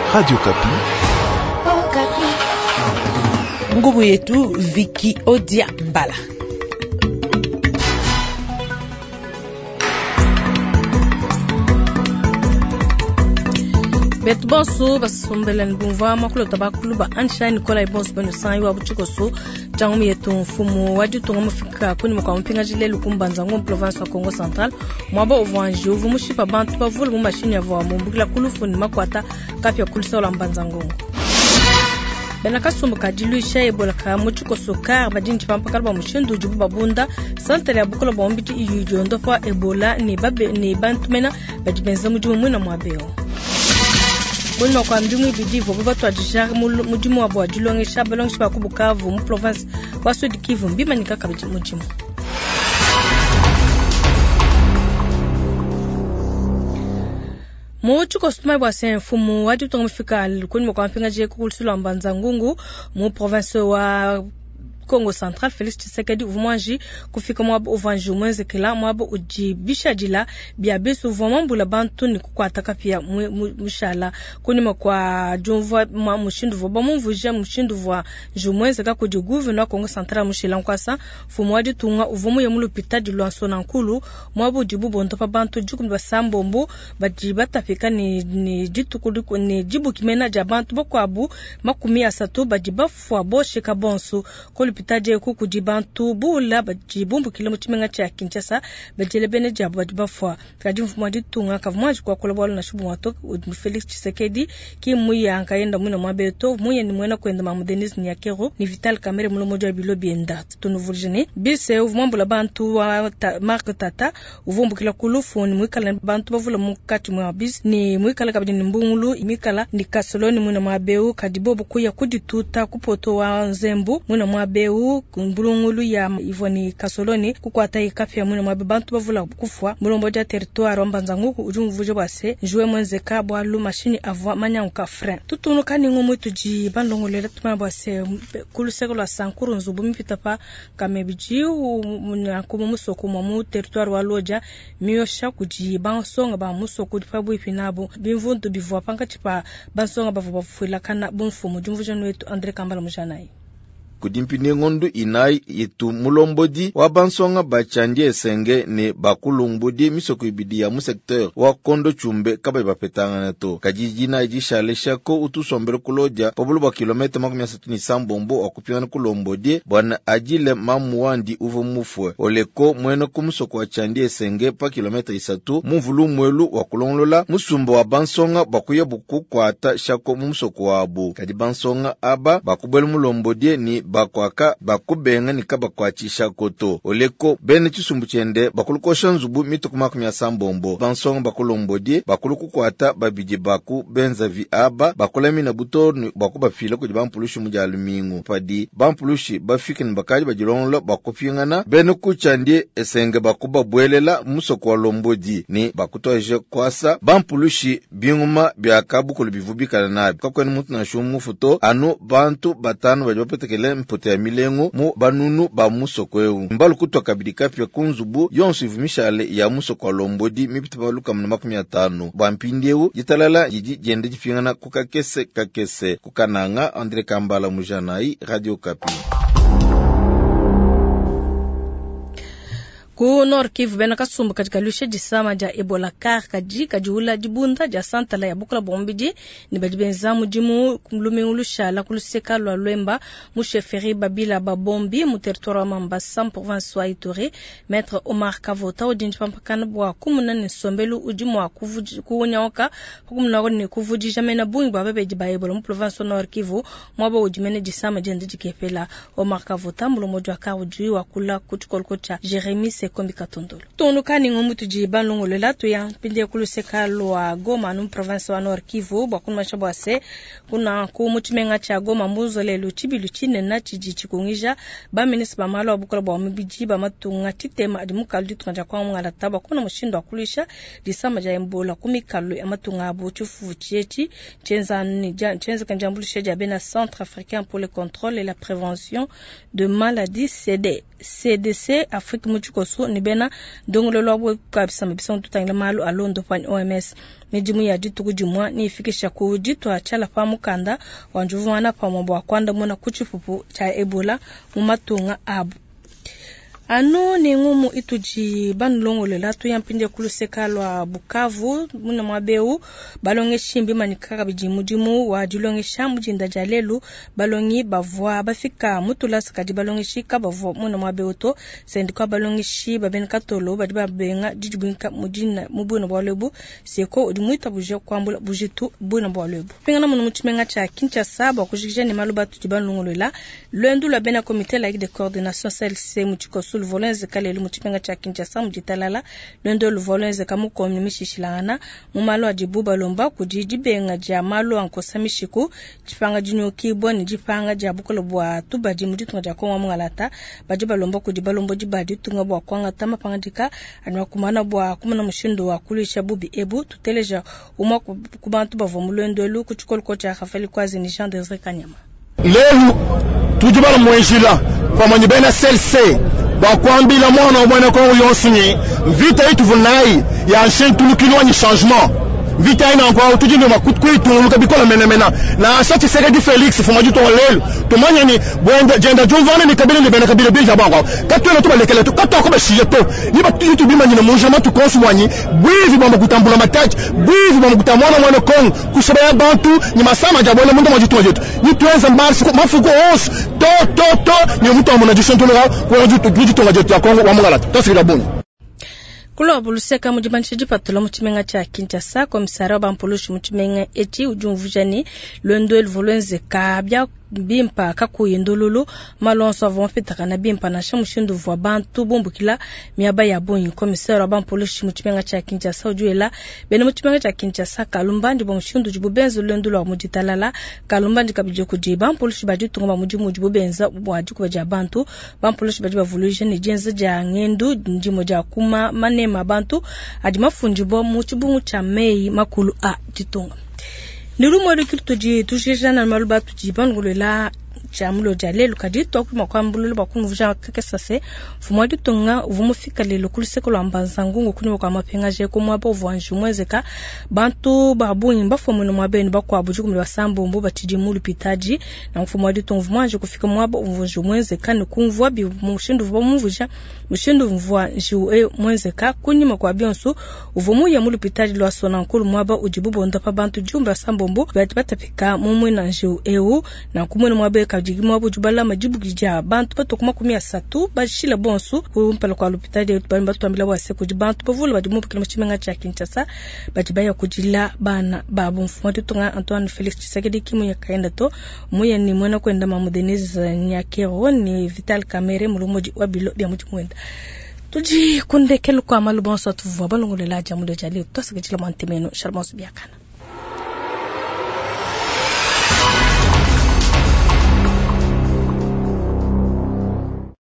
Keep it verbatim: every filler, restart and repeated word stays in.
Radio Kapi. Oh, Kapi. Nguvu yetu Viki Odia Mbala. Bet bonso basombela ngumva makulu tabakulu ba ansha Nicola Ibons bano sanyi wa buchikoso jangu yetu mfumu waju tongo mufika kuni mukwa mpinga jile lukumbanza ngom province wa Congo Central mwaba ovanji uvu mushipa bantu bavulu mu machine ya vwa mumbukila kulufuni makwata kapya kulisa ola mbanza ngongo bena kasumbu kadilu isha ebola ka muchikoso kar badinji pampakala ba mushindu jubu babunda santere ya bukula ba ombiti iyu jondo fa ebola ni babe ni bantu mena badibenza mujumu mwina mwabeo Bono kwa mdimu ibidivo baba twajishaka mujimu wabo ajulonge shabalonge shiba kubukavu mu province wa Sud Kivu mbima nikaka mujimu Mochu kostumai bwa senfumu wadi tongofika kuni mwa mpinga je kukulisula mbanza ngungu mu province wa Congo Central Félix Tshisekedi uvumanji kufika mwabo uvanji umwenze kila mwabo ujibisha jila biabesu uvumambula bantu ni kukwataka pia mushala kuni mwa jumva mushindu voba mumvujia mushindu vwa jumwenze kako jiguvi na Congo Central mushila nkwasa fumwadi tunga uvumu ya mulu pita jiluanso na nkulu mwabo ujibu bontopa bantu jukumba sambombo bajibata fika ni, ni jitu kuliku ni jibu kimena jabantu boko abu makumi asatu bajibafu aboshe kabonsu kuli pitaje ku kujibantu bula bajibumbu kilo muchimenga cha Kinshasa bajele bene jabu bajibafwa kadi mfumadi tunga kavumwaji kwa kolobolo na shubu wato Felix Tshisekedi ki muya ankaenda mwina mwabeto muya ni mwena kwenda mamu Denise Nyakero ni Vital Kamere mulo moja bilobi enda tunuvurjene bise uvumambu la bantu wa ta, Mark Tata uvumbu kila kulufu ni mwikala bantu bavula mukati mwa bis ni mwikala kabidi ni mbungulu imikala ni kasoloni mwina mwabeu kadibobu kuya kudituta kupoto wa nzembu mwina mwabeu kumbulungulu ya ivoni kasoloni kukwata ikafya mwina mwabe bantu bavula kufwa mulomboja territoire mbanza nguku ujumvuje bwase jouer mwenze ka bwa lu machine avwa manyanka frein tutunu kani ngumu tuji bandongolela tuma bwase kuluseko la sankuru nzubu mpita pa kamebiji munya kumusoko mu territoire wa loja miyosha kuji bansonga ba musoko difabu ipinabo bimvundu bivwa pankati pa bansonga bavu bafuila kana bunfu mujumvuje nwetu Andre Kambala mujanai kudimpine ngondu inai yetu mulombodi wa bansonga bachandie esenge ne bakulumbudi misoko ibidi ya mu secteur wa kondo chumbe kaba bapetanga nato kajijina ijishale shako utusombele kuloja pabulu ba kilometer makumi asatu ni sambombo okupiana kulombodi bwana ajile mamuwandi uvu mufwe oleko mweno kumusoko wa chandie esenge pa kilometer isatu muvulu mwelu wa kulonlola musumbo wa bansonga bakuye buku kwata shako mumusoko wa abu kadi bansonga aba bakubelu mulombodi ni bakwaka bakubenga nikaba kwachisha koto oleko bene chisumbu chende bakulukosha nzubu mituku makumi ya sambombo bansonga bakulombodi bakulukukwata babiji baku benza vi aba bakulami na butorni bakubafila kuji bampulushi muja alumingu padi bampulushi bafiki ni bakaji bajilonlo bakupingana bene kuchandie esenge bakuba bwelela musoko wa lombodi ni bakutoje kwasa bampulushi binguma biakabu kulibivubika nabi kakweni mutu na shumu futo anu bantu batanu bajibapetekele mpote ya milengo mu banunu ba musoko eu mbalu kutwa kabidika pya kunzubu yonsu ivumishale ya musoko wa lombodi mipita baluka mna makumi ya tano bampindeu jitalala jiji jende jifingana kukakese kakese kukananga Andre Kambala mujanai Radio Kapi. Ku Nord Kivu bena kasumbu katika lushe jisama ja Ebola kar kaji kajiula jibunda ja santala ya bukula bombidi ni bajibenza mujimu kumlume ulusha la kuluseka lwa lwemba musheferi babila babombi mu territoire Mambasa province wa Ituri Maître Omar Kavota ujinji pampakana bwa kumuna ni sombelu ujimu wa kuvuji kuunyaoka kumuna ni kuvuji jamena bungi bababe jiba Ebola mu province wa Nord Kivu mwaba ujimene jisama jende jikepela Omar Kavota mulomojo akaujui wa kula kuchukolkocha Jeremy Kombi Katondolo. Tonu kani ngomutu jiba longolela to ya pinde kuluseka lwa Goma no province wa Nord Kivu bakunu mashabwase kuna ku mutimenga cha Goma muzole luchibi luchine na chiji chikungija ba ministre bamalo abukula ba mubiji ba matunga titema adimukaldi tunja kwa mwala taba kuna mushindo akulisha disama ja Ebola kumikalu amatunga abu chufu chieti chenza ni chenza kanjambulisha ja bena Centre Africain pour le contrôle et la prévention de maladies C D C D C Afrique muchuko bonsu ni bena dongolo lobo kabisa mabisa tutangila malu alondo pan O M S mejimu ya jitu kujumwa ni ifikisha kujitu achala pa mukanda wanjuvwana pa mambo wa kwanda muna kuchipupu cha Ebola mumatunga abu ano ni ngumu ituji banulongo lela tu yampinde kulusekalwa Bukavu muna mwabeu balonge shimbi manikaka bijimujimu wa julonge shamu jinda jalelu balongi bavwa bafika mutula sakadi balonge shika bavwa muna mwabeu to sendikwa balonge shi baben katolo badiba benga jijibinka mujina mubuna bwalebu seko udumuita buje kwambula bujitu buna bwalebu pengana muna mutimenga cha Kinshasa ba kujikija ni maluba tujibanulongo lela lwendu la bena komite la de coordination C L C muchiko le volenze kale le mutipenga cha Kinshasa mujitalala lendo le volenze kamu komimishishilana mumalo ajibuba lomba kujiji benga ja malo ankosa mishiku jipanga jinyoki boni jipanga ja bukolo bwa tubaji mujitunga ja konwa mungalata bajiba lomba kujiba lombo jibadi tunga bwa kwanga tama pangandika anwa kumana bwa kumana mushindo wa kulisha bubi ebu tuteleja umwa kubantu bavo mulendo lu kuchikol kocha khafali kwazi ni Jean Desire Kanyama lelu tujibala mwenjila kwa manyibena C L C bakwambila mwana omwana ko yonsinye vita ituvunai ya ancien tulukilwa ni changement vita ina kwa tujinde makutku ituluka bikola menemena na shati Tshisekedi Felix fumaji to lelo to manya ni bwenda jenda jovana ni kabila ni bena kabila bija bango katwela to balekela to katoko bashiye to ni ba tutu bima ni mujama to konswanyi bwivi bamba kutambula mataji bwivi bamba kutamwana mwana kongo kushaba ya bantu ni masama jabona mundu majitu jetu ni tuanza marsi mafuko os to to to ni mtu amuna jishontola kwa jitu jitu jetu ya kongo wa mungala to sira buni kulo buluseka mujibanchi jipatula mutimenga cha Kinshasa komisara bampulushi mutimenga eti ujumvujani lwendo volwenze kabya bimpa kakuyendololo malonso avon fitaka na bimpa na shamushindu vwa bantu bumbukila miaba ya bonyi komisara bampulushi mutimenga cha Kinshasa ujuela bene mutimenga cha Kinshasa kalumbandi bomushindu jububenzo lwendo lwa mujitalala kalumbandi kabije kujiba bampulushi bajitu ngoma mujimu jububenza bwaji kubaja bantu bampulushi bajiba volujeni jenze ja ngendu njimo ja kuma mane mabantu adimafunjibo muchibungu cha mei makulu a jitunga nirumo rikituji tujijana maluba tujibangulela chamulo jalelu kadito kuma kwambululu bakumvuja kakesase fumwadi tunga uvumufika lelo kuliseko lwambanza ngungu kunyo kwa mapenga je ko mwabo vwanju mwezeka bantu babunyi bafomu no mwabeni bakwa bujuku mwa sambo mbo batiji mulu pitaji na mfumwadi tunga vumwanje kufika mwabo uvunju mwezeka ni kumvwa bi mushindu vumvuja mushindu mvwa njiwe mwezeka kunyima kwa bionsu uvumuya mulu pitaji lwa sona nkulu mwaba ujibubo ndapa bantu jumba sambo mbo batapika mumwe na njiwe eu na kumwe no mwabe jigimo abo jubala majibu gija bantu pato kuma kumia satu bashila bonsu kumpala kwa lupitadi bamba twambila wase kujibantu bavula badimu kile machimenga cha Kinshasa badibaya kujila bana babu mfumati tunga Antoine Felix Tshisekedi kimu ya kaenda to muya ni mwana kwenda mamudeniza nyakero ni Vital Kamerhe mulumoji wabilo bya mujimwenda tuji kunde kelu kwa malu bonso tuvu balungu la jamulo jali to sagijila mantemeno sharmos biakana